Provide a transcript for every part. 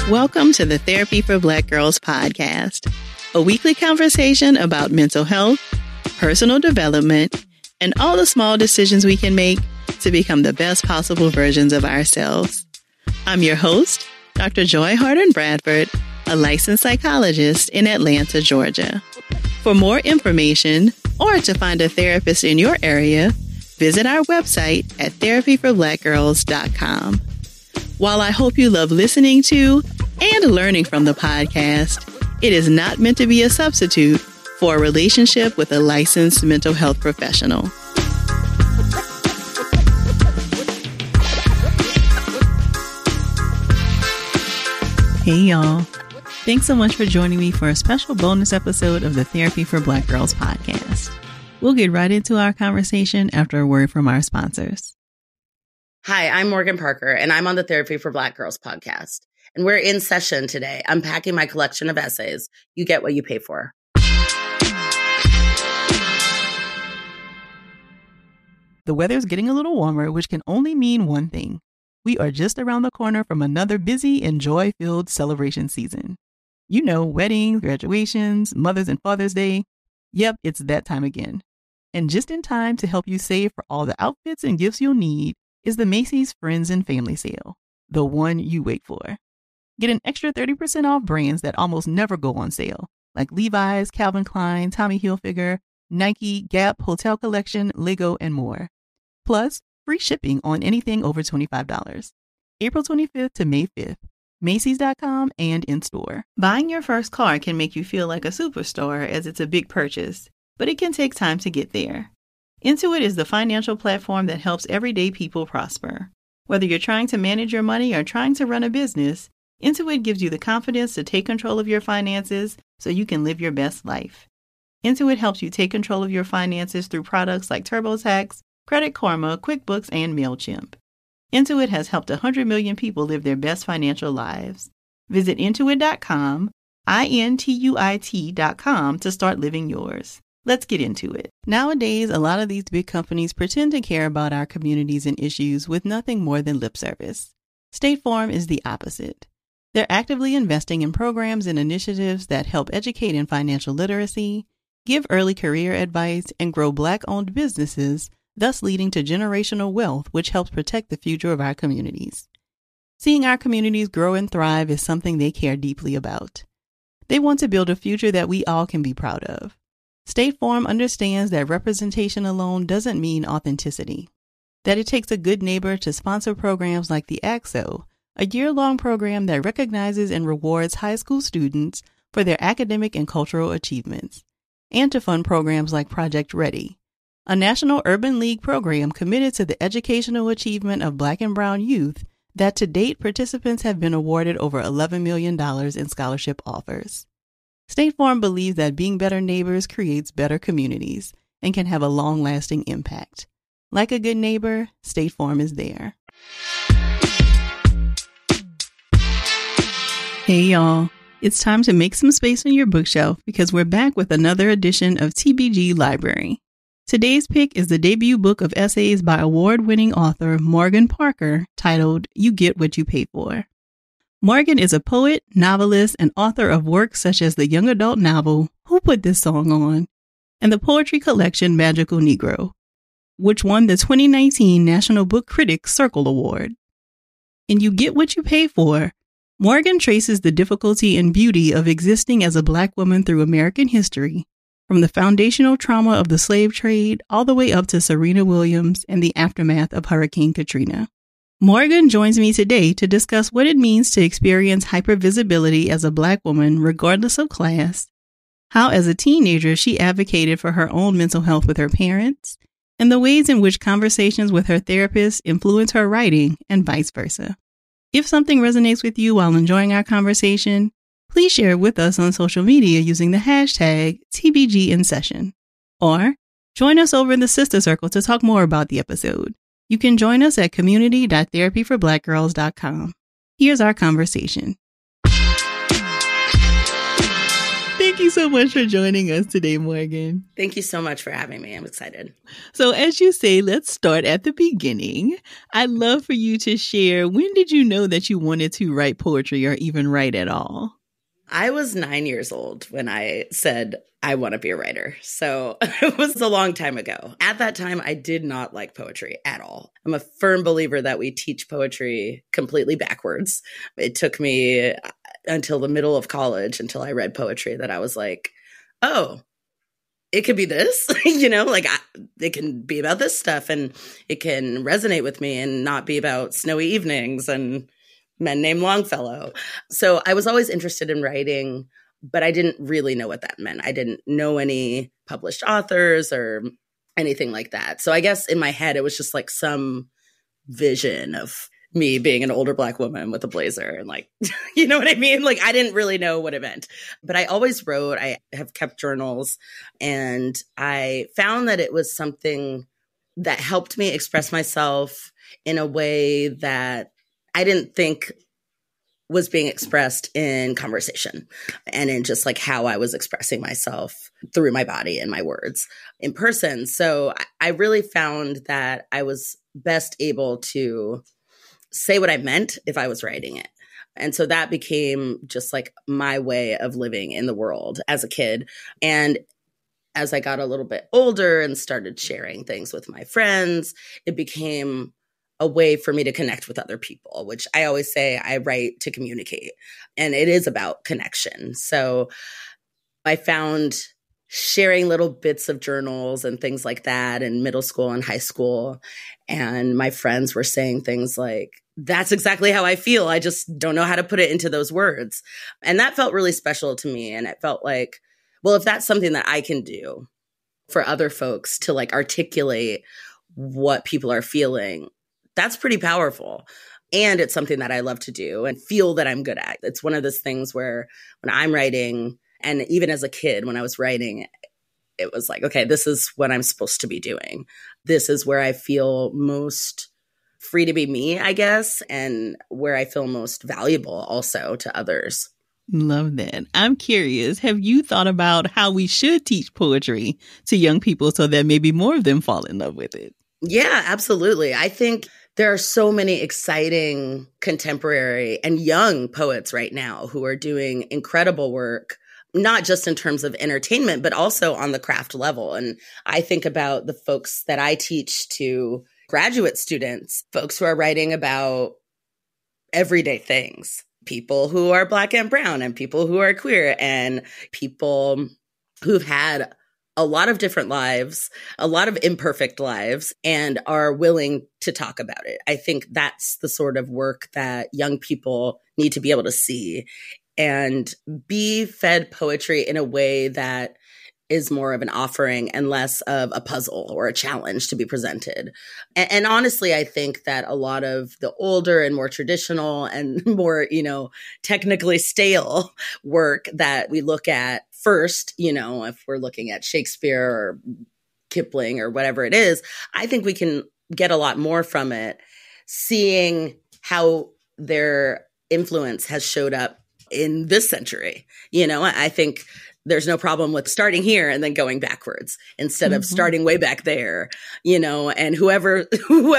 Welcome to the Therapy for Black Girls podcast, a weekly conversation about mental health, personal development, and all the small decisions we can make to become the best possible versions of ourselves. I'm your host, Dr. Joy Harden Bradford, a licensed psychologist in Atlanta, Georgia. For more information or to find a therapist in your area, visit our website at therapyforblackgirls.com. While I hope you love listening to and learning from the podcast, it is not meant to be a substitute for a relationship with a licensed mental health professional. Hey y'all. Thanks so much for joining me for a special bonus episode of the Therapy for Black Girls podcast. We'll get right into our conversation after a word from our sponsors. Hi, I'm Morgan Parker, and I'm on the Therapy for Black Girls podcast. And we're in session today, unpacking my collection of essays, You Get What You Pay For. The weather's getting a little warmer, which can only mean one thing. We are just around the corner from another busy and joy-filled celebration season. You know, weddings, graduations, Mother's and Father's Day. Yep, it's that time again. And just in time to help you save for all the outfits and gifts you'll need is the Macy's Friends and Family Sale, the one you wait for. Get an extra 30% off brands that almost never go on sale, like Levi's, Calvin Klein, Tommy Hilfiger, Nike, Gap, Hotel Collection, Lego, and more. Plus, free shipping on anything over $25. April 25th to May 5th. Macy's.com and in-store. Buying your first car can make you feel like a superstar as it's a big purchase, but it can take time to get there. Intuit is the financial platform that helps everyday people prosper. Whether you're trying to manage your money or trying to run a business, Intuit gives you the confidence to take control of your finances so you can live your best life. Intuit helps you take control of your finances through products like TurboTax, Credit Karma, QuickBooks, and MailChimp. Intuit has helped 100 million people live their best financial lives. Visit Intuit.com, Intuit.com to start living yours. Let's get into it. Nowadays, a lot of these big companies pretend to care about our communities and issues with nothing more than lip service. State Farm is the opposite. They're actively investing in programs and initiatives that help educate in financial literacy, give early career advice, and grow Black-owned businesses, thus leading to generational wealth, which helps protect the future of our communities. Seeing our communities grow and thrive is something they care deeply about. They want to build a future that we all can be proud of. State Farm understands that representation alone doesn't mean authenticity, that it takes a good neighbor to sponsor programs like the ACT-SO, a year-long program that recognizes and rewards high school students for their academic and cultural achievements, and to fund programs like Project Ready, a National Urban League program committed to the educational achievement of Black and Brown youth that to date participants have been awarded over $11 million in scholarship offers. State Farm believes that being better neighbors creates better communities and can have a long-lasting impact. Like a good neighbor, State Farm is there. Hey y'all, it's time to make some space on your bookshelf because we're back with another edition of TBG Library. Today's pick is the debut book of essays by award-winning author Morgan Parker titled You Get What You Pay For. Morgan is a poet, novelist, and author of works such as the young adult novel Who Put This Song On? And the poetry collection Magical Negro, which won the 2019 National Book Critics Circle Award. In You Get What You Pay For, Morgan traces the difficulty and beauty of existing as a Black woman through American history, from the foundational trauma of the slave trade all the way up to Serena Williams and the aftermath of Hurricane Katrina. Morgan joins me today to discuss what it means to experience hypervisibility as a Black woman regardless of class, how as a teenager she advocated for her own mental health with her parents, and the ways in which conversations with her therapist influence her writing and vice versa. If something resonates with you while enjoying our conversation, please share it with us on social media using the hashtag TBGInSession. Or join us over in the Sister Circle to talk more about the episode. You can join us at community.therapyforblackgirls.com. Here's our conversation. Big Thank you so much for joining us today, Morgan. Thank you so much for having me. I'm excited. So as you say, let's start at the beginning. I'd love for you to share, when did you know that you wanted to write poetry or even write at all? I was 9 years old when I said I want to be a writer. So it was a long time ago. At that time, I did not like poetry at all. I'm a firm believer that we teach poetry completely backwards. It took me until the middle of college, until I read poetry, that I was like, oh, it could be this, it can be about this stuff and it can resonate with me and not be about snowy evenings and men named Longfellow. So I was always interested in writing, but I didn't really know what that meant. I didn't know any published authors or anything like that. So I guess in my head, it was just like some vision of me being an older Black woman with a blazer and you know what I mean? Like, I didn't really know what it meant, but I always wrote. I have kept journals, and I found that it was something that helped me express myself in a way that I didn't think was being expressed in conversation and in just how I was expressing myself through my body and my words in person. So I really found that I was best able to say what I meant if I was writing it. And so that became just my way of living in the world as a kid. And as I got a little bit older and started sharing things with my friends, it became a way for me to connect with other people, which I always say I write to communicate. And it is about connection. So I found sharing little bits of journals and things like that in middle school and high school. And my friends were saying things like, that's exactly how I feel. I just don't know how to put it into those words. And that felt really special to me. And it felt like, well, if that's something that I can do for other folks to articulate what people are feeling, that's pretty powerful. And it's something that I love to do and feel that I'm good at. It's one of those things where when I'm writing, and even as a kid, when I was writing, it was like, okay, this is what I'm supposed to be doing. This is where I feel most free to be me, I guess, and where I feel most valuable also to others. Love that. I'm curious, have you thought about how we should teach poetry to young people so that maybe more of them fall in love with it? Yeah, absolutely. I think there are so many exciting contemporary and young poets right now who are doing incredible work, not just in terms of entertainment, but also on the craft level. And I think about the folks that I teach to graduate students, folks who are writing about everyday things, people who are Black and brown and people who are queer and people who've had a lot of different lives, a lot of imperfect lives, and are willing to talk about it. I think that's the sort of work that young people need to be able to see and be fed poetry in a way that is more of an offering and less of a puzzle or a challenge to be presented. And honestly, I think that a lot of the older and more traditional and more, technically stale work that we look at first, if we're looking at Shakespeare or Kipling or whatever it is, I think we can get a lot more from it, seeing how their influence has showed up in this century. I think there's no problem with starting here and then going backwards instead of starting way back there, and whoever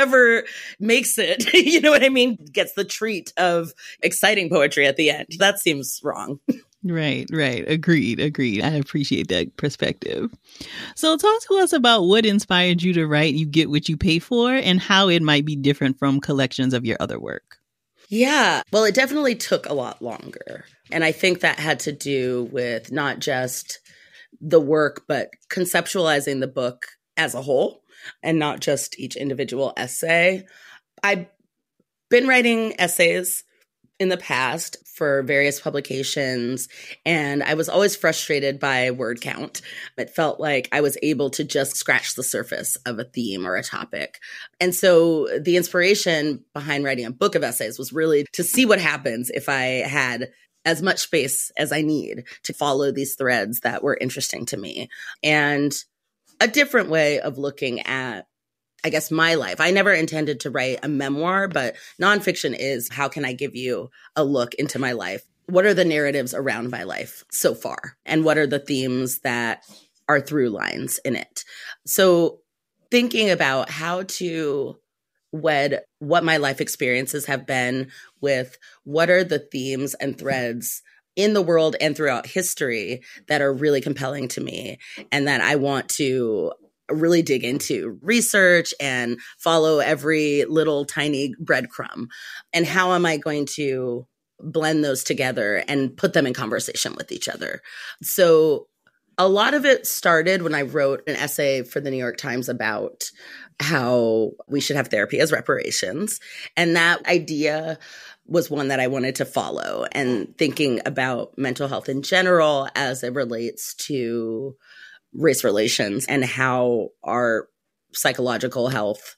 makes it, you know what I mean, gets the treat of exciting poetry at the end. That seems wrong. Right. Agreed. I appreciate that perspective. So talk to us about what inspired you to write You Get What You Pay For and how it might be different from collections of your other work. Yeah, well, it definitely took a lot longer. And I think that had to do with not just the work, but conceptualizing the book as a whole and not just each individual essay. I've been writing essays in the past for various publications, and I was always frustrated by word count. It felt like I was able to just scratch the surface of a theme or a topic. And so the inspiration behind writing a book of essays was really to see what happens if I had as much space as I need to follow these threads that were interesting to me. And a different way of looking at, I guess, my life. I never intended to write a memoir, but nonfiction is how can I give you a look into my life what are the narratives around my life so far? And what are the themes that are through lines in it? So thinking about how to wed what my life experiences have been with what are the themes and threads in the world and throughout history that are really compelling to me and that I want to really dig into, research and follow every little tiny breadcrumb. And how am I going to blend those together and put them in conversation with each other? So a lot of it started when I wrote an essay for the New York Times about how we should have therapy as reparations. And that idea was one that I wanted to follow, and thinking about mental health in general as it relates to race relations and how our psychological health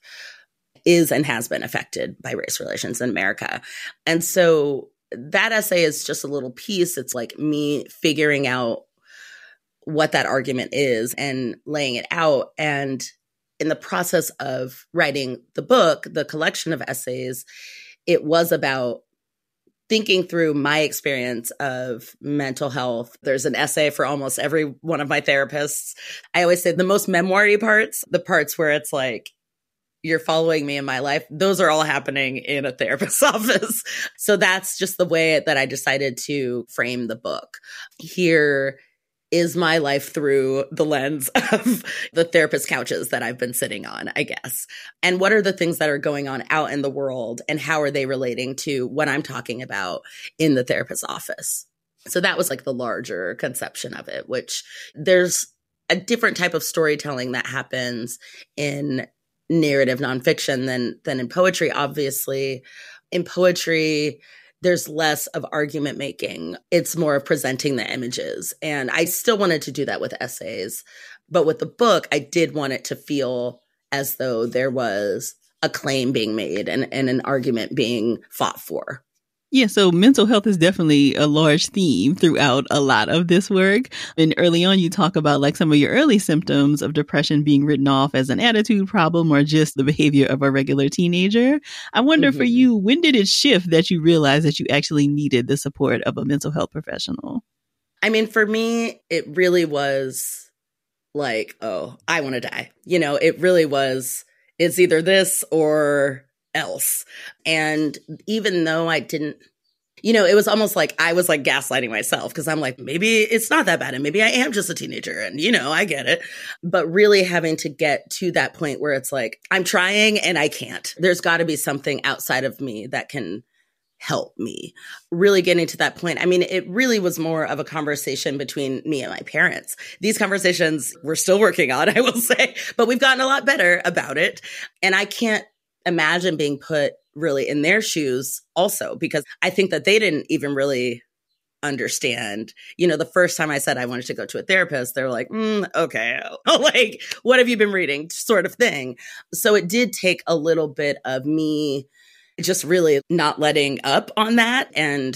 is and has been affected by race relations in America. And so that essay is just a little piece. It's like me figuring out what that argument is and laying it out. And in the process of writing the book, the collection of essays, it was about thinking through my experience of mental health. There's an essay for almost every one of my therapists. I always say the most memoir-y parts, the parts where it's like, you're following me in my life, those are all happening in a therapist's office. So that's just the way that I decided to frame the book. Here is my life through the lens of the therapist couches that I've been sitting on, I guess. And what are the things that are going on out in the world and how are they relating to what I'm talking about in the therapist's office? So that was like the larger conception of it, which there's a different type of storytelling that happens in narrative nonfiction than in poetry, obviously. In poetry, there's less of argument making. It's more of presenting the images. And I still wanted to do that with essays. But with the book, I did want it to feel as though there was a claim being made and an argument being fought for. Yeah, so mental health is definitely a large theme throughout a lot of this work. And early on, you talk about like some of your early symptoms of depression being written off as an attitude problem or just the behavior of a regular teenager. I wonder for you, when did it shift that you realized that you actually needed the support of a mental health professional? I mean, for me, it really was like, oh, I want to die. You know, it really was, it's either this or else. And even though I didn't, you know, it was almost like I was like gaslighting myself because I'm like, maybe it's not that bad and maybe I am just a teenager and, you know, I get it. But really having to get to that point where it's like, I'm trying and I can't. There's got to be something outside of me that can help me. Really getting to that point. I mean, it really was more of a conversation between me and my parents. These conversations we're still working on, I will say, but we've gotten a lot better about it. And I can't imagine being put really in their shoes also, because I think that they didn't even really understand. You know, the first time I said I wanted to go to a therapist, they were like, okay, like, what have you been reading? Sort of thing. So it did take a little bit of me just really not letting up on that and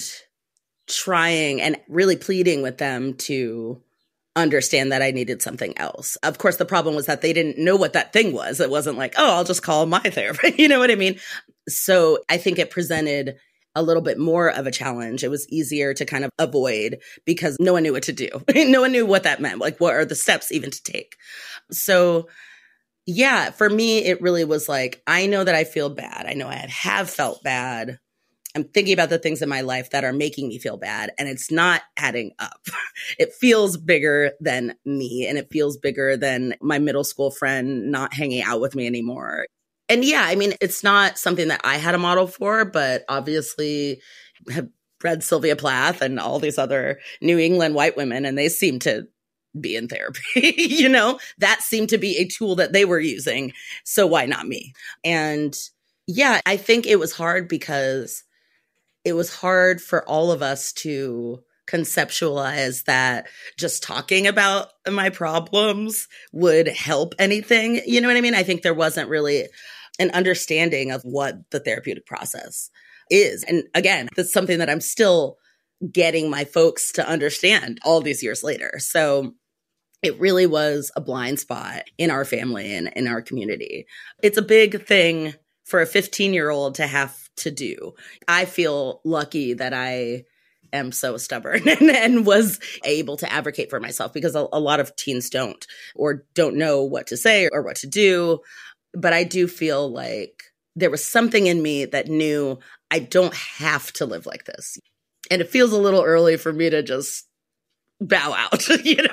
trying and really pleading with them to understand that I needed something else. Of course, the problem was that they didn't know what that thing was. It wasn't like, oh, I'll just call my therapist. You know what I mean? So I think it presented a little bit more of a challenge. It was easier to kind of avoid because no one knew what to do. No one knew what that meant. Like, what are the steps even to take? So yeah, for me, it really was like, I know that I feel bad. I know I have felt bad. I'm thinking about the things in my life that are making me feel bad, and it's not adding up. It feels bigger than me, and it feels bigger than my middle school friend not hanging out with me anymore. And yeah, I mean, it's not something that I had a model for, but obviously have read Sylvia Plath and all these other New England white women, and they seem to be in therapy. You know, that seemed to be a tool that they were using. So why not me? And yeah, I think it was hard because it was hard for all of us to conceptualize that just talking about my problems would help anything. You know what I mean? I think there wasn't really an understanding of what the therapeutic process is. And again, that's something that I'm still getting my folks to understand all these years later. So it really was a blind spot in our family and in our community. It's a big thing for a 15-year-old to have to do. I feel lucky that I am so stubborn and was able to advocate for myself, because a lot of teens don't, or don't know what to say or what to do. But I do feel like there was something in me that knew I don't have to live like this. And it feels a little early for me to just bow out,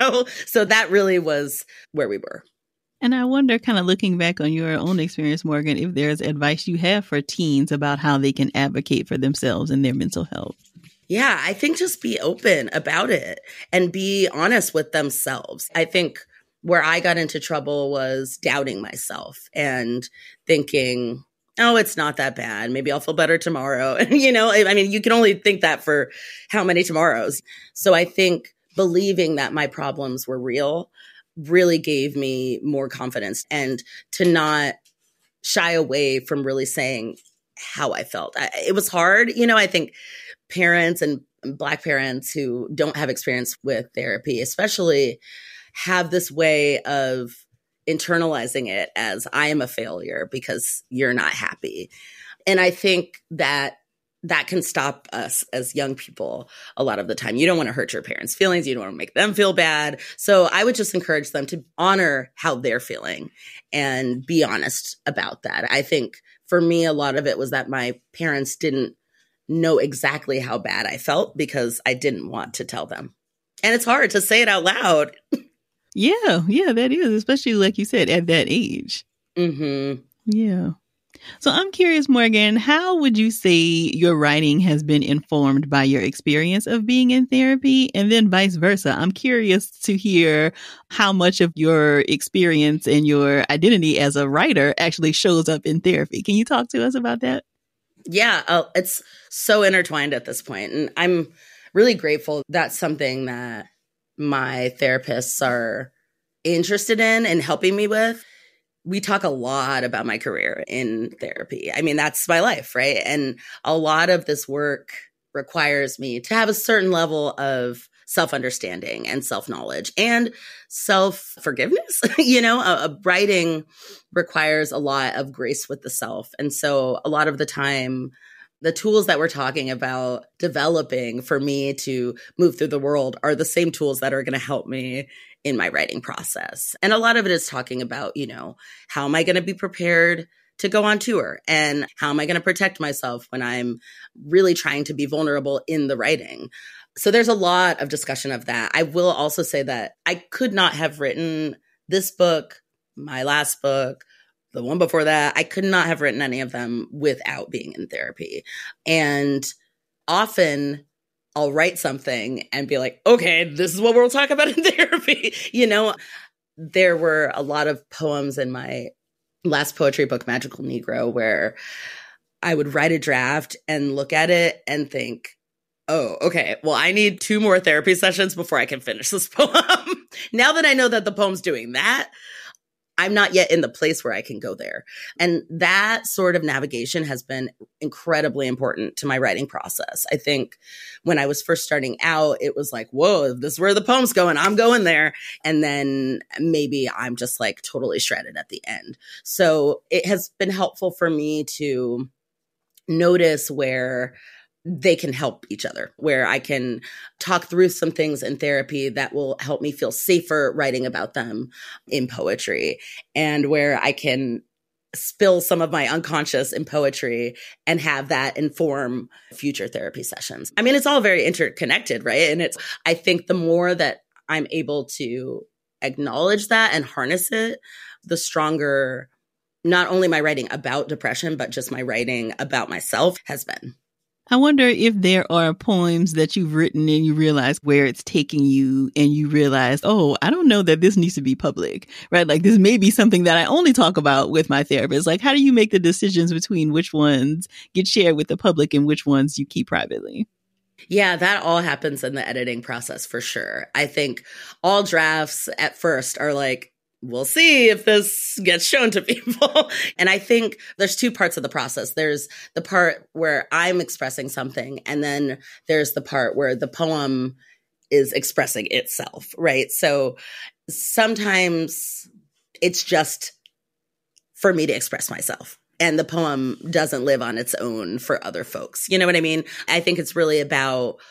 So that really was where we were. And I wonder, kind of looking back on your own experience, Morgan, if there's advice you have for teens about how they can advocate for themselves and their mental health. Yeah, I think just be open about it and be honest with themselves. I think where I got into trouble was doubting myself and thinking, oh, it's not that bad. Maybe I'll feel better tomorrow. I mean, you can only think that for how many tomorrows. So I think believing that my problems were real really gave me more confidence, and to not shy away from really saying how I felt. It was hard. I think parents and Black parents who don't have experience with therapy, especially, have this way of internalizing it as I am a failure because you're not happy. And I think that can stop us as young people a lot of the time. You don't want to hurt your parents' feelings. You don't want to make them feel bad. So I would just encourage them to honor how they're feeling and be honest about that. I think for me, a lot of it was that my parents didn't know exactly how bad I felt because I didn't want to tell them. And it's hard to say it out loud. Yeah, that is, especially like you said, at that age. Mm-hmm. Yeah. So I'm curious, Morgan, how would you say your writing has been informed by your experience of being in therapy, and then vice versa? I'm curious to hear how much of your experience and your identity as a writer actually shows up in therapy. Can you talk to us about that? Yeah, it's so intertwined at this point. And I'm really grateful that's something that my therapists are interested in and helping me with. We talk a lot about my career in therapy. I mean, that's my life, right? And a lot of this work requires me to have a certain level of self-understanding and self-knowledge and self-forgiveness. Writing requires a lot of grace with the self. And so a lot of the time, the tools that we're talking about developing for me to move through the world are the same tools that are going to help me in my writing process. And a lot of it is talking about, how am I going to be prepared to go on tour? And how am I going to protect myself when I'm really trying to be vulnerable in the writing? So there's a lot of discussion of that. I will also say that I could not have written this book, my last book, the one before that. I could not have written any of them without being in therapy. And often I'll write something and be like, okay, this is what we'll talk about in therapy. There were a lot of poems in my last poetry book, Magical Negro, where I would write a draft and look at it and think, oh, okay, well, I need 2 more therapy sessions before I can finish this poem. Now that I know that the poem's doing that, I'm not yet in the place where I can go there. And that sort of navigation has been incredibly important to my writing process. I think when I was first starting out, it was like, whoa, this is where the poem's going. I'm going there. And then maybe I'm just like totally shredded at the end. So it has been helpful for me to notice where they can help each other, where I can talk through some things in therapy that will help me feel safer writing about them in poetry, and where I can spill some of my unconscious in poetry and have that inform future therapy sessions. I mean, it's all very interconnected, right? And I think the more that I'm able to acknowledge that and harness it, the stronger not only my writing about depression, but just my writing about myself has been. I wonder if there are poems that you've written and you realize where it's taking you, and you realize, oh, I don't know that this needs to be public, right? Like this may be something that I only talk about with my therapist. Like, how do you make the decisions between which ones get shared with the public and which ones you keep privately? Yeah, that all happens in the editing process for sure. I think all drafts at first are like, we'll see if this gets shown to people. And I think there's 2 parts of the process. There's the part where I'm expressing something, and then there's the part where the poem is expressing itself, right? So sometimes it's just for me to express myself, and the poem doesn't live on its own for other folks. You know what I mean? I think it's really about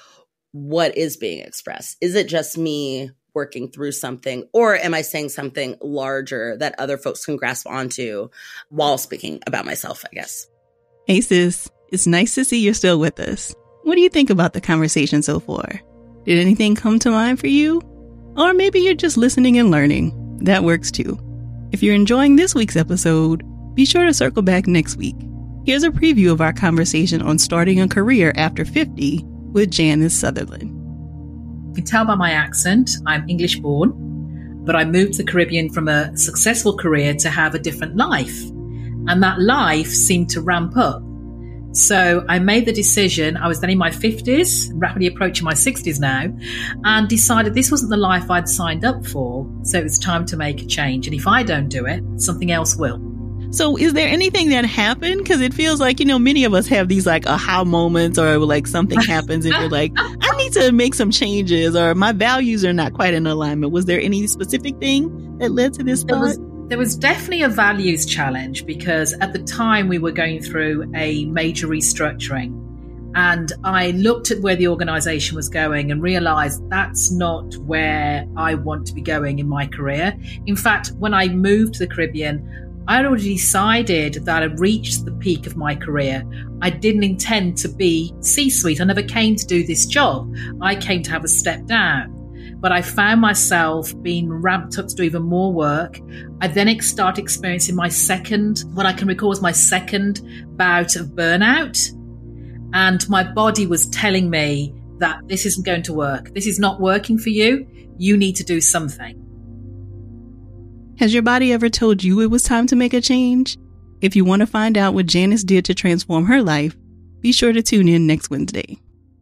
what is being expressed? Is it just me working through something, or am I saying something larger that other folks can grasp onto while speaking about myself, I guess? Hey sis, it's nice to see you're still with us. What do you think about the conversation so far? Did anything come to mind for you? Or maybe you're just listening and learning. That works too. If you're enjoying this week's episode, be sure to circle back next week. Here's a preview of our conversation on starting a career after 50 with Janice Sutherland. You can tell by my accent, I'm English born, but I moved to the Caribbean from a successful career to have a different life. And that life seemed to ramp up. So I made the decision, I was then in my 50s, rapidly approaching my 60s now, and decided this wasn't the life I'd signed up for. So it was time to make a change. And if I don't do it, something else will. So is there anything that happened? Because it feels like, many of us have these like aha moments, or like something happens and you're like, I need to make some changes, or my values are not quite in alignment. Was there any specific thing that led to this thought? There was definitely a values challenge, because at the time we were going through a major restructuring, and I looked at where the organization was going and realized that's not where I want to be going in my career. In fact, when I moved to the Caribbean, I had already decided that I'd reached the peak of my career. I didn't intend to be C-suite. I never came to do this job. I came to have a step down. But I found myself being ramped up to do even more work. I then started experiencing what I can recall was my second bout of burnout. And my body was telling me that this isn't going to work. This is not working for you. You need to do something. Has your body ever told you it was time to make a change? If you want to find out what Janice did to transform her life, be sure to tune in next Wednesday.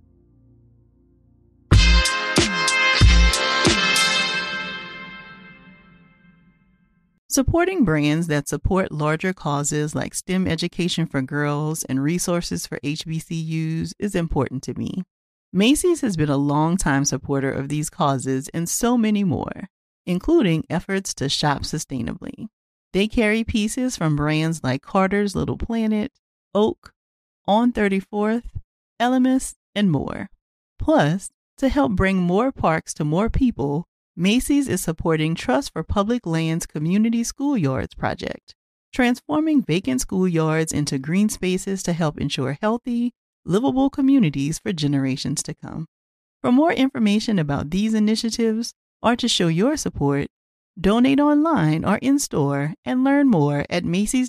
Supporting brands that support larger causes like STEM education for girls and resources for HBCUs is important to me. Macy's has been a longtime supporter of these causes and so many more, including efforts to shop sustainably. They carry pieces from brands like Carter's Little Planet, Oak, On 34th, Elemis, and more. Plus, to help bring more parks to more people, Macy's is supporting Trust for Public Lands Community Schoolyards project, transforming vacant schoolyards into green spaces to help ensure healthy, livable communities for generations to come. For more information about these initiatives, or to show your support, donate online or in-store and learn more at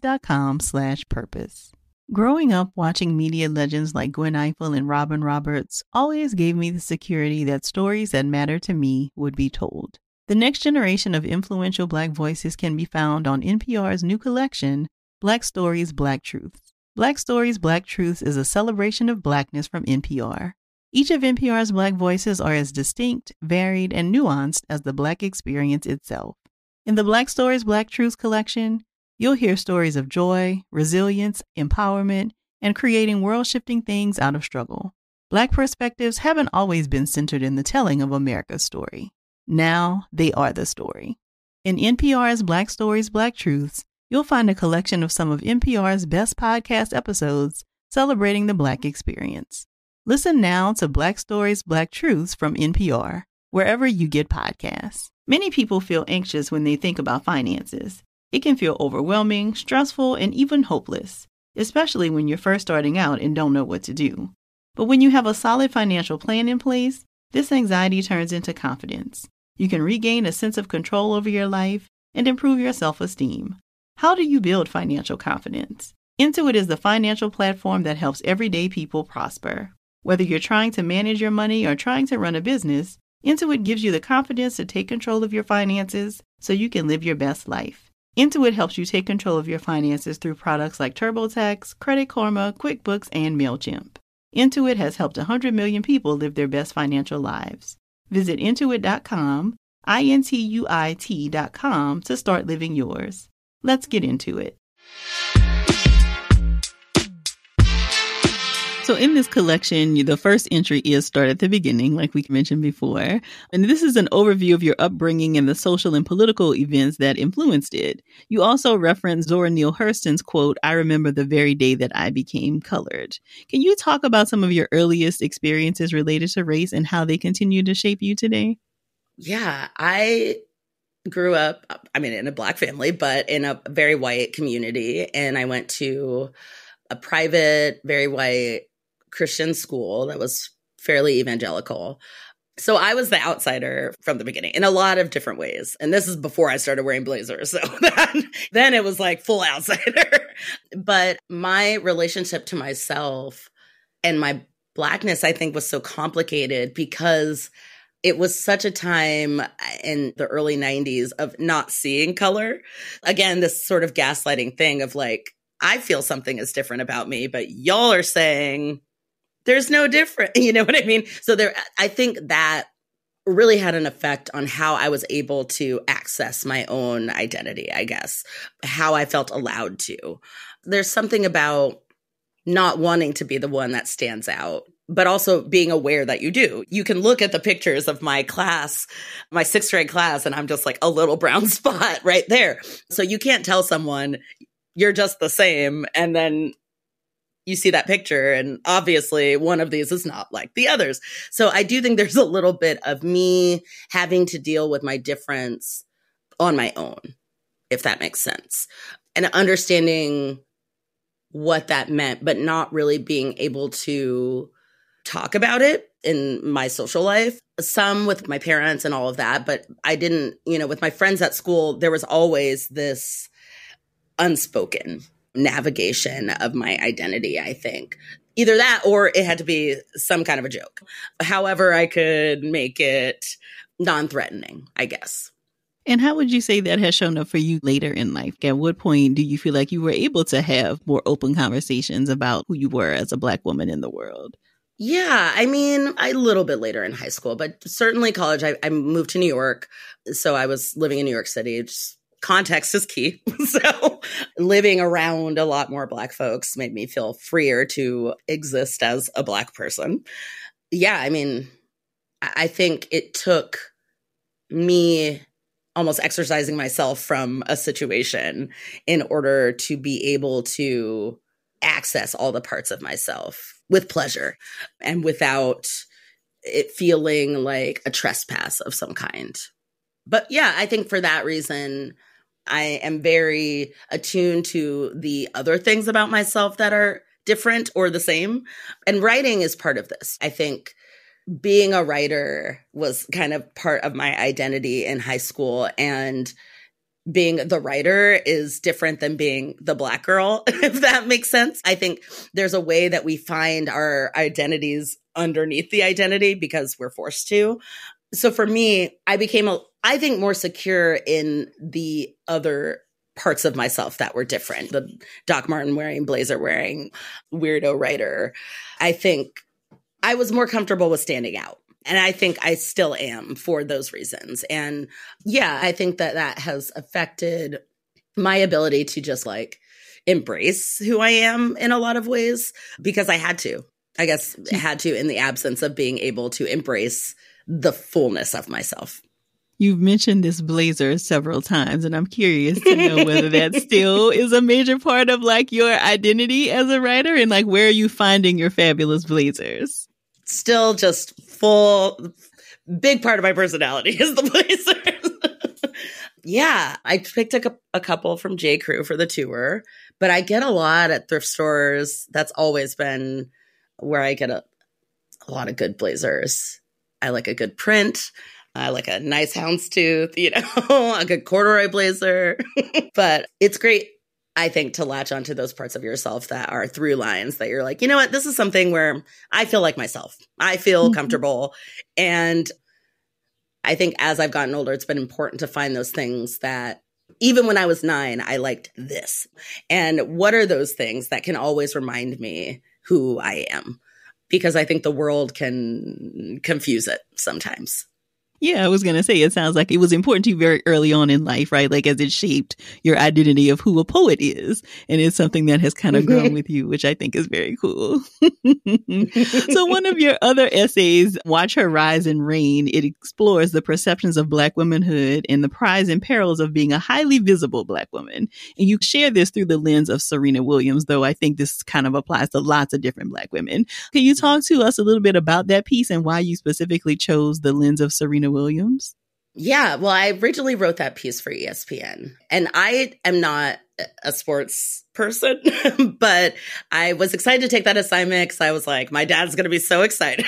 macys.com/purpose. Growing up watching media legends like Gwen Ifill and Robin Roberts always gave me the security that stories that matter to me would be told. The next generation of influential Black voices can be found on NPR's new collection, Black Stories, Black Truths. Black Stories, Black Truths is a celebration of Blackness from NPR. Each of NPR's Black voices are as distinct, varied, and nuanced as the Black experience itself. In the Black Stories, Black Truths collection, you'll hear stories of joy, resilience, empowerment, and creating world-shifting things out of struggle. Black perspectives haven't always been centered in the telling of America's story. Now they are the story. In NPR's Black Stories, Black Truths, you'll find a collection of some of NPR's best podcast episodes celebrating the Black experience. Listen now to Black Stories, Black Truths from NPR, wherever you get podcasts. Many people feel anxious when they think about finances. It can feel overwhelming, stressful, and even hopeless, especially when you're first starting out and don't know what to do. But when you have a solid financial plan in place, this anxiety turns into confidence. You can regain a sense of control over your life and improve your self-esteem. How do you build financial confidence? Intuit is the financial platform that helps everyday people prosper. Whether you're trying to manage your money or trying to run a business, Intuit gives you the confidence to take control of your finances so you can live your best life. Intuit helps you take control of your finances through products like TurboTax, Credit Karma, QuickBooks, and MailChimp. Intuit has helped 100 million people live their best financial lives. Visit Intuit.com, Intuit.com to start living yours. Let's get into it. So in this collection, the first entry is Start at the Beginning, like we mentioned before. And this is an overview of your upbringing and the social and political events that influenced it. You also reference Zora Neale Hurston's quote, "I remember the very day that I became colored." Can you talk about some of your earliest experiences related to race and how they continue to shape you today? Yeah, I grew up, in a Black family, but in a very white community. And I went to a private, very white Christian school that was fairly evangelical. So I was the outsider from the beginning in a lot of different ways. And this is before I started wearing blazers. So then it was like full outsider. But my relationship to myself and my Blackness, I think, was so complicated because it was such a time in the early 90s of not seeing color. Again, this sort of gaslighting thing of like, I feel something is different about me, but y'all are saying there's no different. You know what I mean? So I think that really had an effect on how I was able to access my own identity, I guess, how I felt allowed to. There's something about not wanting to be the one that stands out, but also being aware that you do. You can look at the pictures of my class, my 6th grade class, and I'm just like a little brown spot right there. So you can't tell someone you're just the same, and then you see that picture, and obviously one of these is not like the others. So I do think there's a little bit of me having to deal with my difference on my own, if that makes sense, and understanding what that meant, but not really being able to talk about it in my social life. Some with my parents and all of that, but I didn't, with my friends at school, there was always this unspoken navigation of my identity, I think. Either that or it had to be some kind of a joke. However, I could make it non-threatening, I guess. And how would you say that has shown up for you later in life? At what point do you feel like you were able to have more open conversations about who you were as a Black woman in the world? Yeah, a little bit later in high school, but certainly college. I moved to New York, so I was living in New York City. Just context is key. So living around a lot more Black folks made me feel freer to exist as a Black person. Yeah, I think it took me almost exercising myself from a situation in order to be able to access all the parts of myself with pleasure and without it feeling like a trespass of some kind. But yeah, I think for that reason, I am very attuned to the other things about myself that are different or the same. And writing is part of this. I think being a writer was kind of part of my identity in high school, and being the writer is different than being the Black girl, if that makes sense. I think there's a way that we find our identities underneath the identity because we're forced to. So for me, I became, I think, more secure in the other parts of myself that were different. The Doc Martin wearing, blazer wearing, weirdo writer. I think I was more comfortable with standing out. And I think I still am for those reasons. And yeah, I think that has affected my ability to just like embrace who I am in a lot of ways because I had to, in the absence of being able to embrace the fullness of myself. You've mentioned this blazer several times, and I'm curious to know whether that still is a major part of like your identity as a writer, and like where are you finding your fabulous blazers? Still just full, big part of my personality is the blazers. Yeah, I picked a couple from J. Crew for the tour, but I get a lot at thrift stores. That's always been where I get a lot of good blazers. I like a good print. I like a nice houndstooth, a good corduroy blazer. But it's great, I think, to latch onto those parts of yourself that are through lines that you're like, you know what, this is something where I feel like myself. I feel comfortable. And I think as I've gotten older, it's been important to find those things that even when I was 9, I liked this. And what are those things that can always remind me who I am? Because I think the world can confuse it sometimes. Yeah, I was going to say, it sounds like it was important to you very early on in life, right? Like as it shaped your identity of who a poet is. And it's something that has kind of grown with you, which I think is very cool. So one of your other essays, Watch Her Rise and Reign, it explores the perceptions of Black womanhood and the prize and perils of being a highly visible Black woman. And you share this through the lens of Serena Williams, though I think this kind of applies to lots of different Black women. Can you talk to us a little bit about that piece and why you specifically chose the lens of Serena Williams? Yeah, well, I originally wrote that piece for ESPN, and I am not a sports person, but I was excited to take that assignment because I was like, my dad's going to be so excited.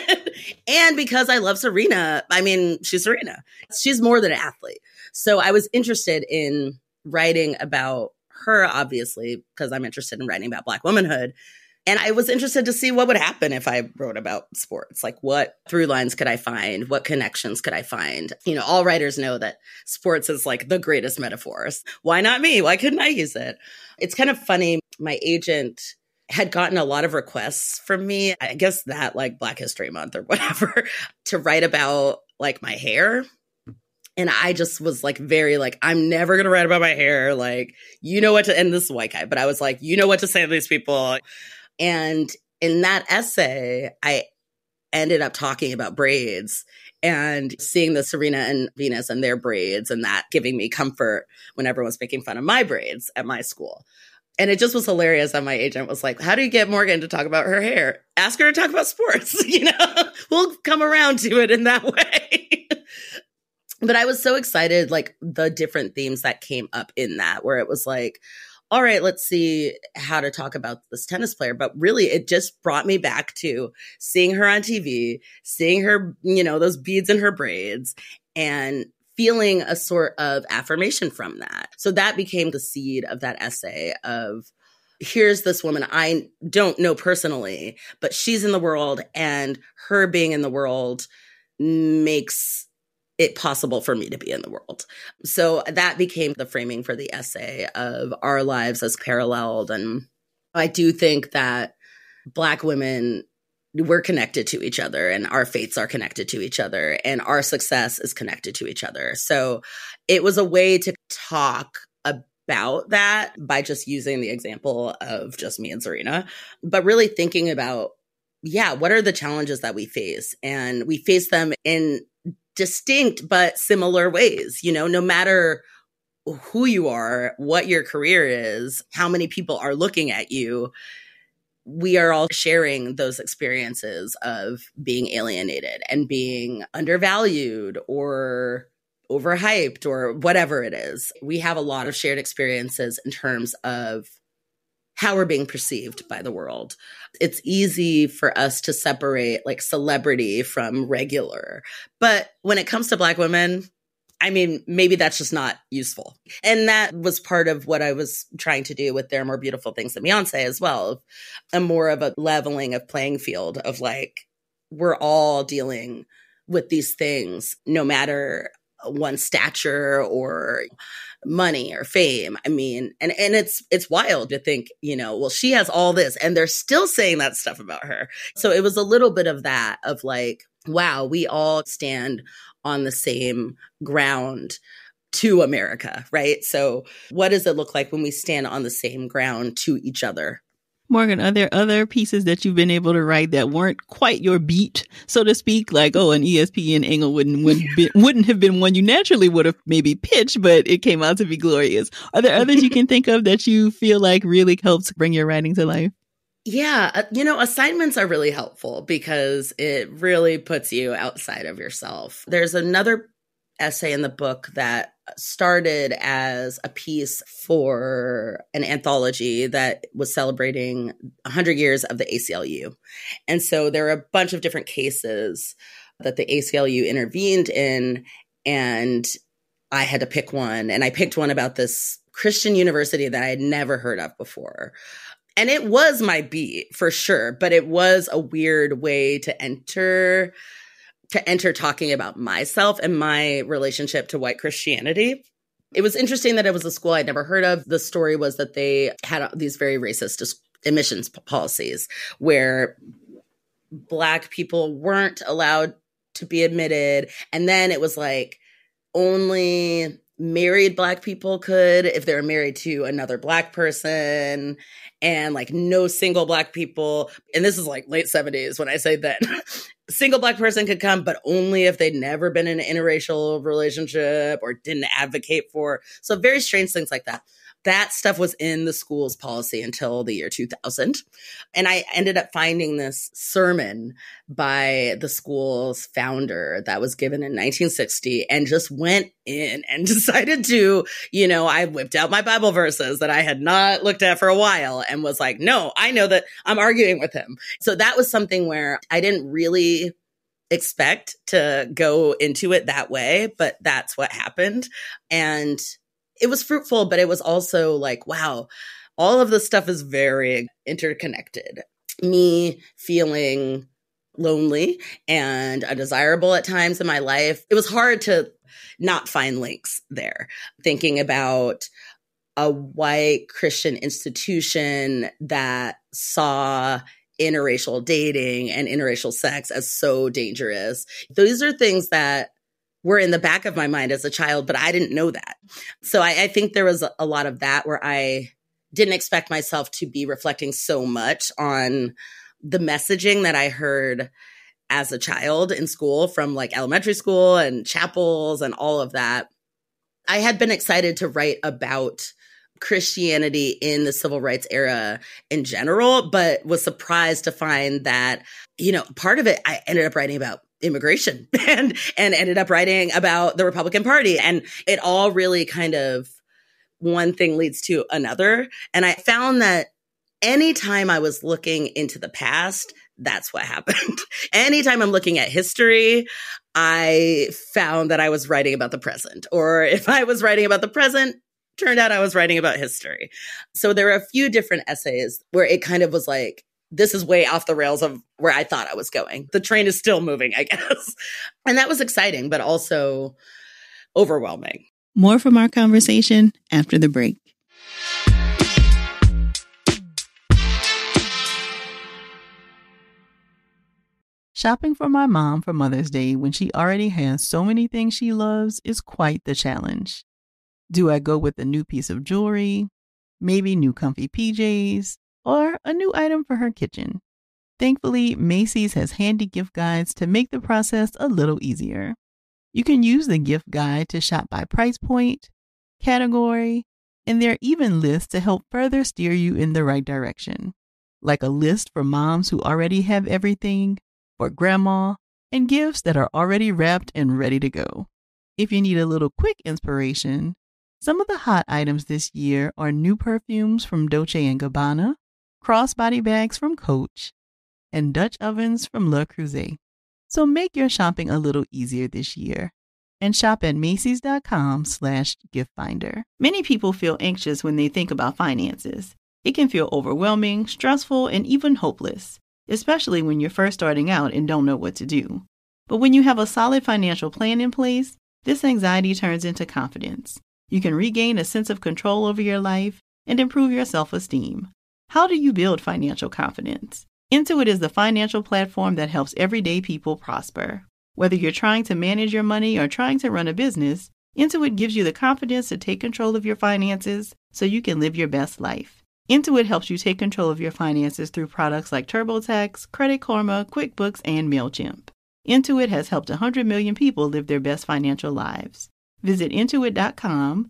And because I love Serena, I mean, she's Serena. She's more than an athlete. So I was interested in writing about her, obviously, because I'm interested in writing about Black womanhood. And I was interested to see what would happen if I wrote about sports. Like, what through lines could I find? What connections could I find? You know, all writers know that sports is like the greatest metaphors. Why not me? Why couldn't I use it? It's kind of funny. My agent had gotten a lot of requests from me, I guess that like Black History Month or whatever, to write about like my hair. And I just was like, very like, I'm never going to write about my hair. Like, you know what to, and this is a white guy, but I was like, you know what to say to these people. And in that essay, I ended up talking about braids and seeing the Serena and Venus and their braids, and that giving me comfort when everyone was making fun of my braids at my school. And it just was hilarious that my agent was like, how do you get Morgan to talk about her hair? Ask her to talk about sports. You know, we'll come around to it in that way. But I was so excited, like the different themes that came up in that, where it was like, all right, let's see how to talk about this tennis player. But really, it just brought me back to seeing her on TV, seeing her, you know, those beads in her braids, and feeling a sort of affirmation from that. So that became the seed of that essay of, here's this woman I don't know personally, but she's in the world, and her being in the world makes it possible for me to be in the world. So that became the framing for the essay of our lives as paralleled. And I do think that Black women, we're connected to each other, and our fates are connected to each other, and our success is connected to each other. So it was a way to talk about that by just using the example of just me and Serena, but really thinking about, yeah, what are the challenges that we face? And we face them in distinct but similar ways, you know, no matter who you are, what your career is, how many people are looking at you, we are all sharing those experiences of being alienated and being undervalued or overhyped or whatever it is. We have a lot of shared experiences in terms of how we're being perceived by the world. It's easy for us to separate like celebrity from regular. But when it comes to Black women, I mean, maybe that's just not useful. And that was part of what I was trying to do with There Are More Beautiful Things Than Beyonce as well. A more of a leveling of playing field of like, we're all dealing with these things, no matter one's stature or money or fame. I mean, and it's wild to think, you know, well, she has all this and they're still saying that stuff about her. So it was a little bit of that, of like, wow, we all stand on the same ground to America, right? So what does it look like when we stand on the same ground to each other? Morgan, are there other pieces that you've been able to write that weren't quite your beat, so to speak? Like, oh, an ESPN angle wouldn't have been one you naturally would have maybe pitched, but it came out to be glorious. Are there others you can think of that you feel like really helps bring your writing to life? Yeah, you know, assignments are really helpful because it really puts you outside of yourself. There's another essay in the book that started as a piece for an anthology that was celebrating 100 years of the ACLU. And so there are a bunch of different cases that the ACLU intervened in, and I had to pick one. And I picked one about this Christian university that I had never heard of before. And it was my beat for sure, but it was a weird way to enter talking about myself and my relationship to white Christianity. It was interesting that it was a school I'd never heard of. The story was that they had these very racist admissions policies where Black people weren't allowed to be admitted. And then it was like only married Black people could if they were married to another Black person, and like no single Black people. And this is like late 70s when I say that. Single Black person could come, but only if they'd never been in an interracial relationship or didn't advocate for. So very strange things like that. That stuff was in the school's policy until the year 2000. And I ended up finding this sermon by the school's founder that was given in 1960 and just went in and decided to, I whipped out my Bible verses that I had not looked at for a while and was like, no, I know that I'm arguing with him. So that was something where I didn't really expect to go into it that way, but that's what happened. And it was fruitful, but it was also like, wow, all of this stuff is very interconnected. Me feeling lonely and undesirable at times in my life. It was hard to not find links there. Thinking about a white Christian institution that saw interracial dating and interracial sex as so dangerous. Those are things that were in the back of my mind as a child, but I didn't know that. So I think there was a lot of that where I didn't expect myself to be reflecting so much on the messaging that I heard as a child in school from like elementary school and chapels and all of that. I had been excited to write about Christianity in the civil rights era in general, but was surprised to find that, part of it I ended up writing about immigration and ended up writing about the Republican Party. And it all really kind of one thing leads to another. And I found that anytime I was looking into the past, that's what happened. Anytime I'm looking at history, I found that I was writing about the present. Or if I was writing about the present, turned out I was writing about history. So there were a few different essays where it kind of was like, this is way off the rails of where I thought I was going. The train is still moving, I guess. And that was exciting, but also overwhelming. More from our conversation after the break. Shopping for my mom for Mother's Day when she already has so many things she loves is quite the challenge. Do I go with a new piece of jewelry, maybe new comfy PJs, or a new item for her kitchen? Thankfully, Macy's has handy gift guides to make the process a little easier. You can use the gift guide to shop by price point, category, and there are even lists to help further steer you in the right direction, like a list for moms who already have everything, for grandma, and gifts that are already wrapped and ready to go. If you need a little quick inspiration, some of the hot items this year are new perfumes from Dolce & Gabbana, crossbody bags from Coach, and Dutch ovens from Le Creuset. So make your shopping a little easier this year and shop at Macys.com/giftfinder. Many people feel anxious when they think about finances. It can feel overwhelming, stressful, and even hopeless, especially when you're first starting out and don't know what to do. But when you have a solid financial plan in place, this anxiety turns into confidence. You can regain a sense of control over your life and improve your self-esteem. How do you build financial confidence? Intuit is the financial platform that helps everyday people prosper. Whether you're trying to manage your money or trying to run a business, Intuit gives you the confidence to take control of your finances so you can live your best life. Intuit helps you take control of your finances through products like TurboTax, Credit Karma, QuickBooks, and MailChimp. Intuit has helped 100 million people live their best financial lives. Visit Intuit.com,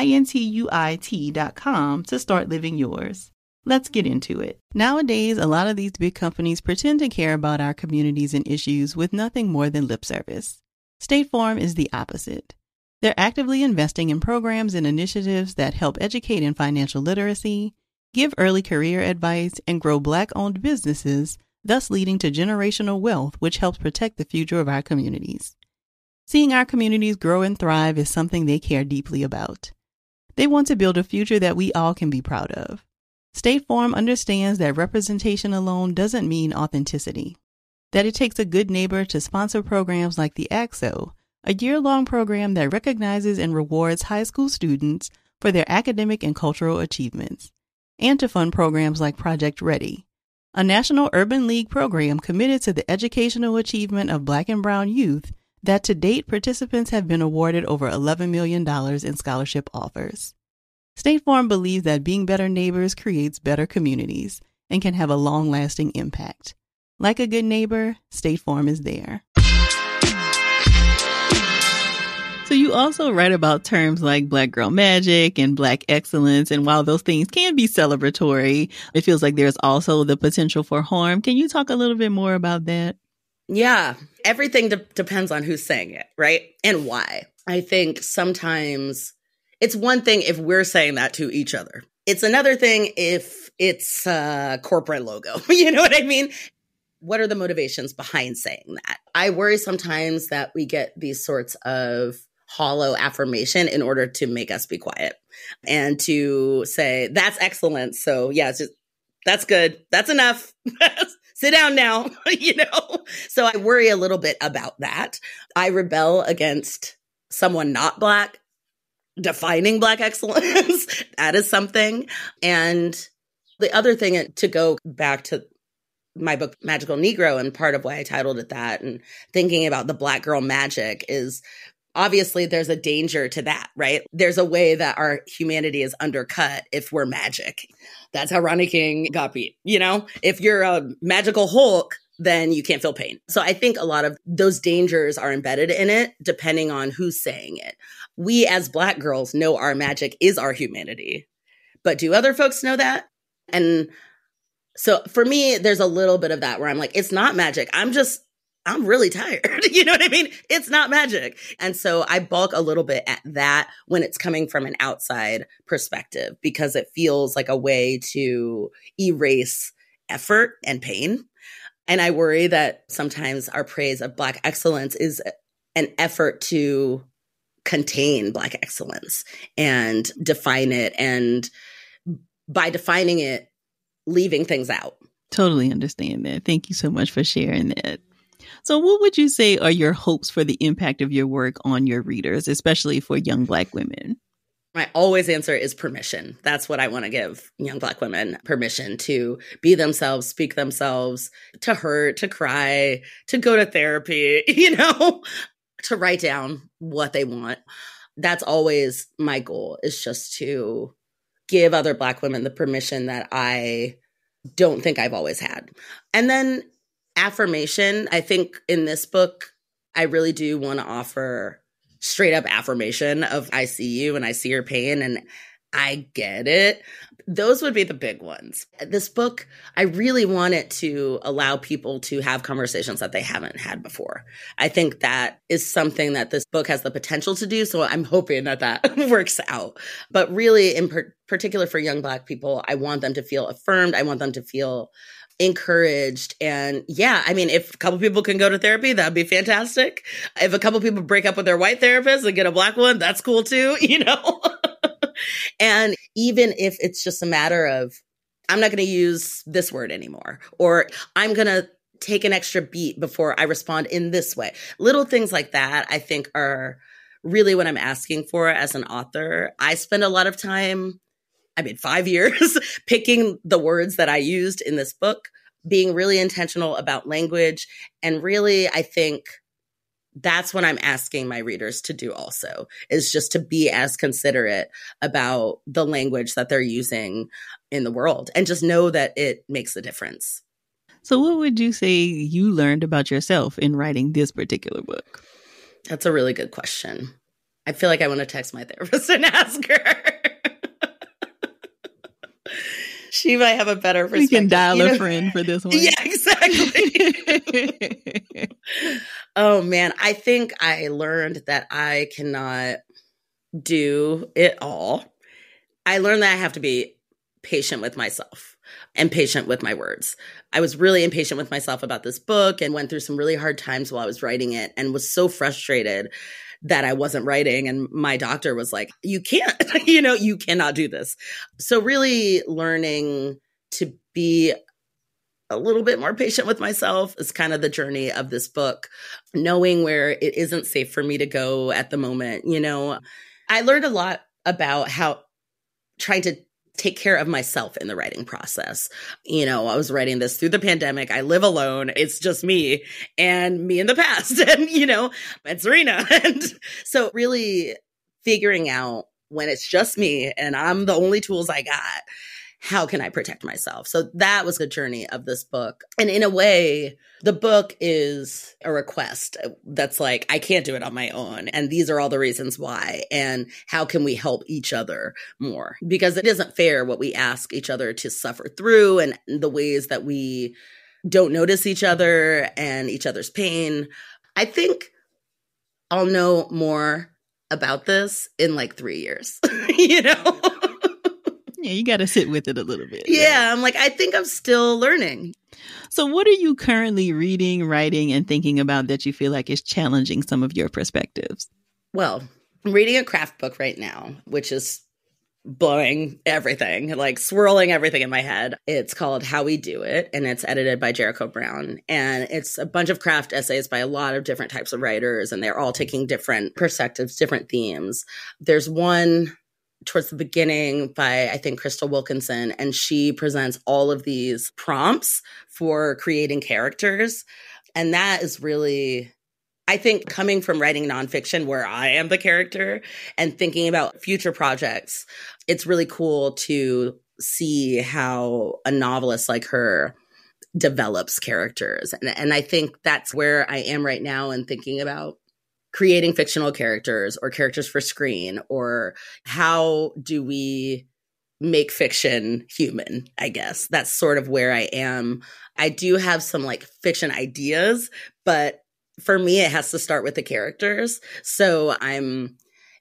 Intuit.com to start living yours. Let's get into it. Nowadays, a lot of these big companies pretend to care about our communities and issues with nothing more than lip service. State Farm is the opposite. They're actively investing in programs and initiatives that help educate in financial literacy, give early career advice, and grow Black-owned businesses, thus leading to generational wealth, which helps protect the future of our communities. Seeing our communities grow and thrive is something they care deeply about. They want to build a future that we all can be proud of. State Farm understands that representation alone doesn't mean authenticity, that it takes a good neighbor to sponsor programs like the ACT-SO, a year-long program that recognizes and rewards high school students for their academic and cultural achievements, and to fund programs like Project Ready, a National Urban League program committed to the educational achievement of Black and Brown youth that to date participants have been awarded over $11 million in scholarship offers. State Farm believes that being better neighbors creates better communities and can have a long-lasting impact. Like a good neighbor, State Farm is there. So you also write about terms like Black girl magic and Black excellence. And while those things can be celebratory, it feels like there's also the potential for harm. Can you talk a little bit more about that? Yeah, everything depends on who's saying it, right? And why. I think sometimes it's one thing if we're saying that to each other. It's another thing if it's a corporate logo. You know what I mean? What are the motivations behind saying that? I worry sometimes that we get these sorts of hollow affirmation in order to make us be quiet and to say, that's excellent. So yeah, it's just, that's good. That's enough. Sit down now, you know? So I worry a little bit about that. I rebel against someone not Black defining Black excellence. That is something. And the other thing, to go back to my book, Magical Negro, and part of why I titled it that, and thinking about the Black girl magic is, obviously, there's a danger to that, right? There's a way that our humanity is undercut if we're magic. That's how Rodney King got beat. You know, if you're a magical Hulk, then you can't feel pain. So I think a lot of those dangers are embedded in it, depending on who's saying it. We as Black girls know our magic is our humanity. But do other folks know that? And so for me, there's a little bit of that where I'm like, it's not magic. I'm really tired. You know what I mean? It's not magic. And so I balk a little bit at that when it's coming from an outside perspective, because it feels like a way to erase effort and pain. And I worry that sometimes our praise of Black excellence is an effort to contain Black excellence and define it. And by defining it, leaving things out. Totally understand that. Thank you so much for sharing that. So what would you say are your hopes for the impact of your work on your readers, especially for young Black women? My always answer is permission. That's what I want to give young Black women, permission to be themselves, speak themselves, to hurt, to cry, to go to therapy, you know, to write down what they want. That's always my goal, is just to give other Black women the permission that I don't think I've always had. And then affirmation. I think in this book, I really do want to offer straight up affirmation of I see you and I see your pain and I get it. Those would be the big ones. This book, I really want it to allow people to have conversations that they haven't had before. I think that is something that this book has the potential to do. So I'm hoping that that works out. But really, in particular for young Black people, I want them to feel affirmed. I want them to feel encouraged. And yeah, I mean, if a couple people can go to therapy, that'd be fantastic. If a couple people break up with their white therapist and get a Black one, that's cool too, you know? And even if it's just a matter of, I'm not going to use this word anymore, or I'm going to take an extra beat before I respond in this way. Little things like that, I think, are really what I'm asking for as an author. I spend a lot of time, 5 years picking the words that I used in this book, being really intentional about language. And really, I think that's what I'm asking my readers to do also, is just to be as considerate about the language that they're using in the world and just know that it makes a difference. So what would you say you learned about yourself in writing this particular book? That's a really good question. I feel like I want to text my therapist and ask her. She might have a better perspective. You can dial a friend for this one. Yeah, exactly. Oh, man. I think I learned that I cannot do it all. I learned that I have to be patient with myself and patient with my words. I was really impatient with myself about this book and went through some really hard times while I was writing it and was so frustrated that I wasn't writing. And my doctor was like, you can't, you cannot do this. So really learning to be a little bit more patient with myself is kind of the journey of this book, knowing where it isn't safe for me to go at the moment. I learned a lot about how trying to take care of myself in the writing process. You know, I was writing this through the pandemic. I live alone. It's just me and me in the past and, you know, and Serena. And so really figuring out when it's just me and I'm the only tools I got, how can I protect myself? So that was the journey of this book. And in a way, the book is a request that's like, I can't do it on my own. And these are all the reasons why. And how can we help each other more? Because it isn't fair what we ask each other to suffer through and the ways that we don't notice each other and each other's pain. I think I'll know more about this in like 3 years, you know? Yeah, you got to sit with it a little bit. Yeah, right? I'm like, I think I'm still learning. So what are you currently reading, writing, and thinking about that you feel like is challenging some of your perspectives? Well, I'm reading a craft book right now, which is blowing everything, like swirling everything in my head. It's called How We Do It, and it's edited by Jericho Brown. And it's a bunch of craft essays by a lot of different types of writers, and they're all taking different perspectives, different themes. There's one towards the beginning by, I think, Crystal Wilkinson, and she presents all of these prompts for creating characters. And that is really, I think, coming from writing nonfiction where I am the character and thinking about future projects, it's really cool to see how a novelist like her develops characters. And I think that's where I am right now in thinking about creating fictional characters or characters for screen, or how do we make fiction human, I guess. That's sort of where I am. I do have some like fiction ideas, but for me, it has to start with the characters. So I'm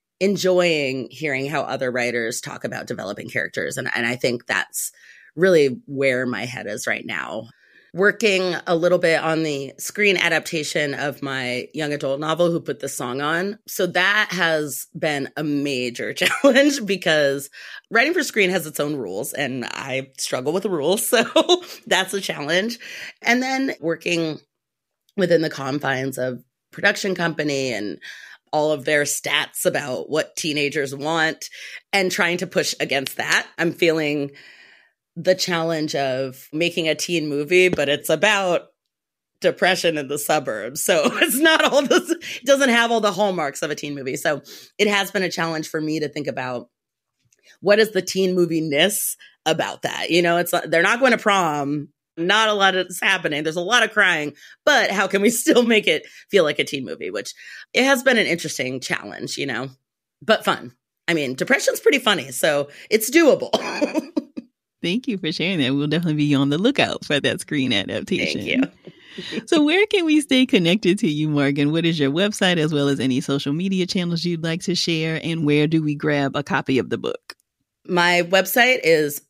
enjoying hearing how other writers talk about developing characters. And I think that's really where my head is right now. Working a little bit on the screen adaptation of my young adult novel, Who Put the Song On. So that has been a major challenge because writing for screen has its own rules and I struggle with the rules. So that's a challenge. And then working within the confines of production company and all of their stats about what teenagers want and trying to push against that. I'm feeling the challenge of making a teen movie, but it's about depression in the suburbs. So it's not all this, it doesn't have all the hallmarks of a teen movie. So it has been a challenge for me to think about what is the teen movie-ness about that? You know, it's they're not going to prom. Not a lot is happening. There's a lot of crying, but how can we still make it feel like a teen movie? Which it has been an interesting challenge, you know, but fun. I mean, depression's pretty funny, so it's doable. Thank you for sharing that. We'll definitely be on the lookout for that screen adaptation. Thank you. So where can we stay connected to you, Morgan? What is your website, as well as any social media channels you'd like to share? And where do we grab a copy of the book? My website is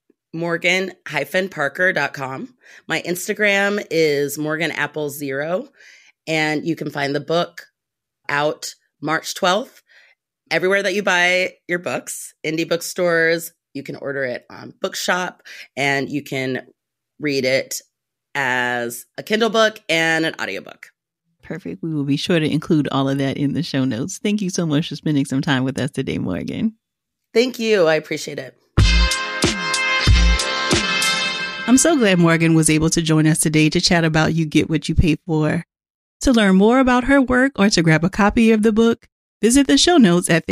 morgan-parker.com. My Instagram is morganapple0. And you can find the book out March 12th. Everywhere that you buy your books, indie bookstores. You can order it on Bookshop, and you can read it as a Kindle book and an audiobook. Perfect. We will be sure to include all of that in the show notes. Thank you so much for spending some time with us today, Morgan. Thank you. I appreciate it. I'm so glad Morgan was able to join us today to chat about You Get What You Pay For. To learn more about her work or to grab a copy of the book, visit the show notes at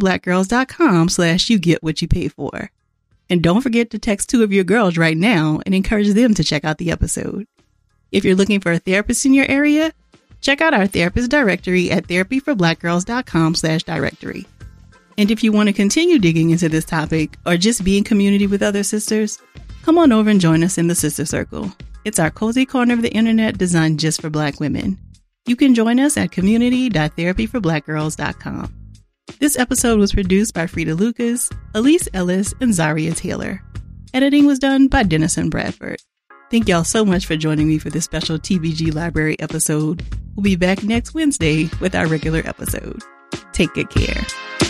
therapyforblackgirls.com/yougetwhatyoupayfor. And don't forget to text 2 of your girls right now and encourage them to check out the episode. If you're looking for a therapist in your area, check out our therapist directory at therapyforblackgirls.com/directory. And if you want to continue digging into this topic or just be in community with other sisters, come on over and join us in the Sister Circle. It's our cozy corner of the internet designed just for Black women. You can join us at community.therapyforblackgirls.com. This episode was produced by Frida Lucas, Elise Ellis, and Zaria Taylor. Editing was done by Dennison Bradford. Thank y'all so much for joining me for this special TBG Library episode. We'll be back next Wednesday with our regular episode. Take good care.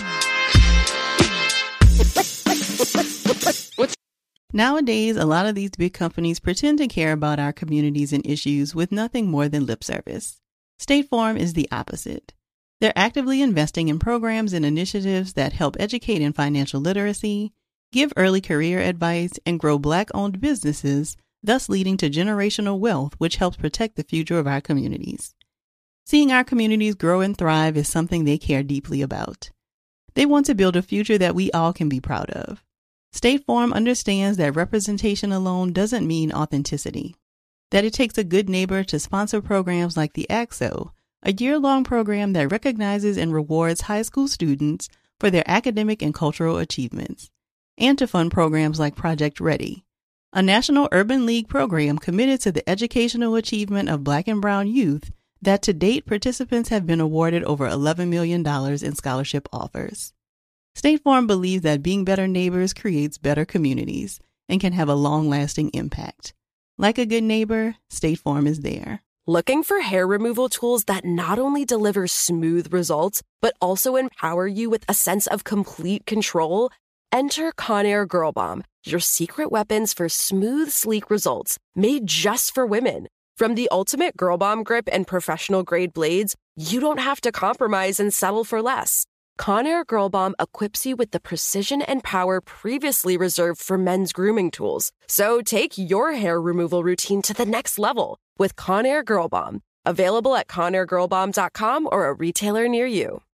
Nowadays, a lot of these big companies pretend to care about our communities and issues with nothing more than lip service. State Farm is the opposite. They're actively investing in programs and initiatives that help educate in financial literacy, give early career advice, and grow Black-owned businesses, thus leading to generational wealth, which helps protect the future of our communities. Seeing our communities grow and thrive is something they care deeply about. They want to build a future that we all can be proud of. State Farm understands that representation alone doesn't mean authenticity, that it takes a good neighbor to sponsor programs like the ACT-SO, a year-long program that recognizes and rewards high school students for their academic and cultural achievements, and to fund programs like Project Ready, a National Urban League program committed to the educational achievement of Black and Brown youth that to date participants have been awarded over $11 million in scholarship offers. State Farm believes that being better neighbors creates better communities and can have a long-lasting impact. Like a good neighbor, State Farm is there. Looking for hair removal tools that not only deliver smooth results, but also empower you with a sense of complete control? Enter Conair Girl Bomb, your secret weapons for smooth, sleek results, made just for women. From the ultimate Girl Bomb grip and professional-grade blades, you don't have to compromise and settle for less. Conair Girl Bomb equips you with the precision and power previously reserved for men's grooming tools. So take your hair removal routine to the next level with Conair Girl Bomb. Available at ConairGirlBomb.com or a retailer near you.